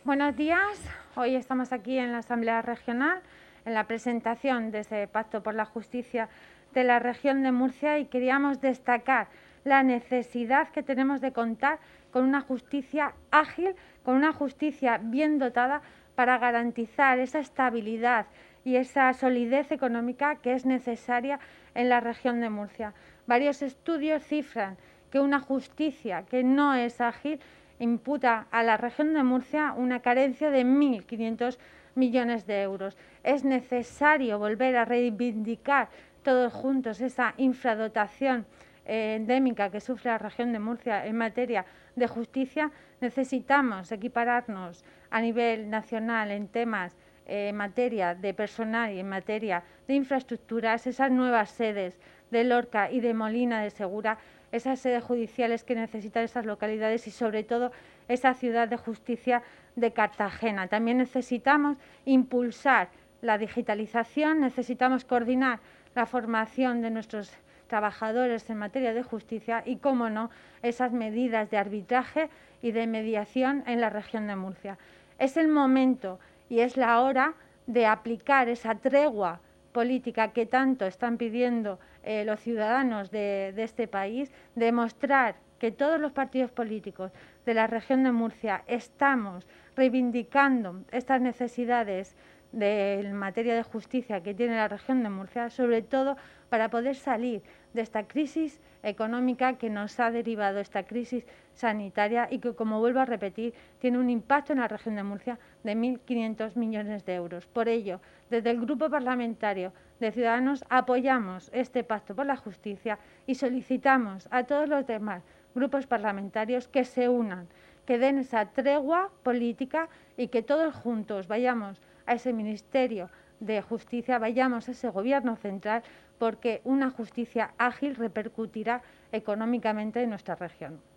Buenos días. Hoy estamos aquí en la Asamblea Regional en la presentación de ese Pacto por la Justicia de la Región de Murcia y queríamos destacar la necesidad que tenemos de contar con una justicia ágil, con una justicia bien dotada para garantizar esa estabilidad y esa solidez económica que es necesaria en la región de Murcia. Varios estudios cifran que una justicia que no es ágil imputa a la región de Murcia una carencia de 1.500 millones de euros. Es necesario volver a reivindicar todos juntos esa infradotación endémica que sufre la región de Murcia en materia de justicia. Necesitamos equipararnos a nivel nacional en temas en materia de personal y en materia de infraestructuras, esas nuevas sedes de Lorca y de Molina de Segura, esas sedes judiciales que necesitan esas localidades y sobre todo esa ciudad de justicia de Cartagena. También necesitamos impulsar la digitalización, necesitamos coordinar la formación de nuestros trabajadores en materia de justicia y, cómo no, esas medidas de arbitraje y de mediación en la región de Murcia. Es el momento y es la hora de aplicar esa tregua política que tanto están pidiendo los ciudadanos de este país, demostrar que todos los partidos políticos de la región de Murcia estamos reivindicando estas necesidades en materia de justicia que tiene la región de Murcia, sobre todo para poder salir de esta crisis económica que nos ha derivado esta crisis sanitaria y que, como vuelvo a repetir, tiene un impacto en la región de Murcia de 1.500 millones de euros. Por ello, desde el Grupo Parlamentario de Ciudadanos apoyamos este Pacto por la Justicia y solicitamos a todos los demás grupos parlamentarios que se unan, que den esa tregua política y que todos juntos vayamos a ese Ministerio de Justicia, vayamos a ese Gobierno central, porque una justicia ágil repercutirá económicamente en nuestra región.